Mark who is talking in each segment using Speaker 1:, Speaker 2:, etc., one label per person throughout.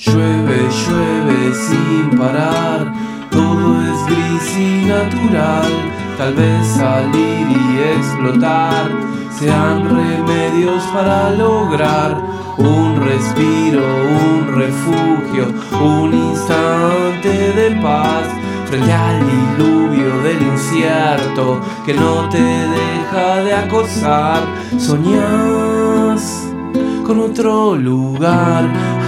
Speaker 1: Llueve, llueve sin parar, todo es gris y natural. Tal vez salir y explotar sean remedios para lograr un respiro, un refugio, un instante de paz frente al diluvio del incierto que no te deja de acosar. Soñás con otro lugar,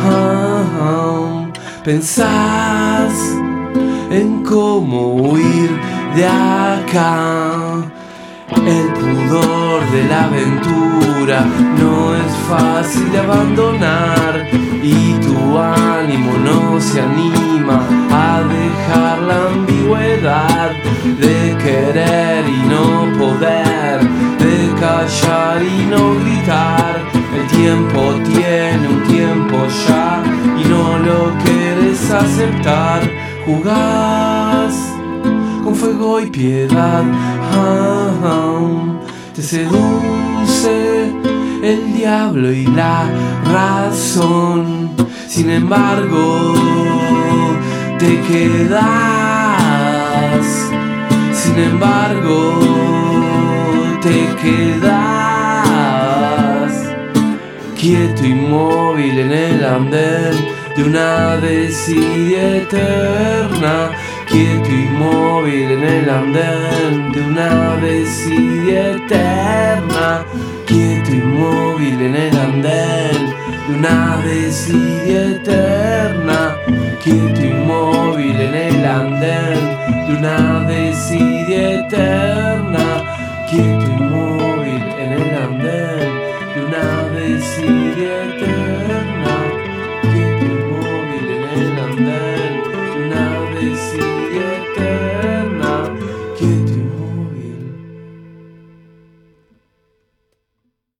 Speaker 1: pensás en cómo huir de acá. El pudor de la aventura no es fácil de abandonar y tu ánimo no se anima a dejar la ambigüedad de querer y no poder, de callar y no gritar. El tiempo tiene un tiempo ya y no lo quieres aceptar. Jugás con fuego y piedad, te seduce el diablo y la razón. Sin embargo, te quedas. Sin embargo, te quedas quieto, inmóvil en el andén de una desidia eterna. Quieto, inmóvil en el andén de una desidia eterna. Quieto, inmóvil en el andén de una desidia eterna. Quieto, inmóvil en el andén de una desidia eterna.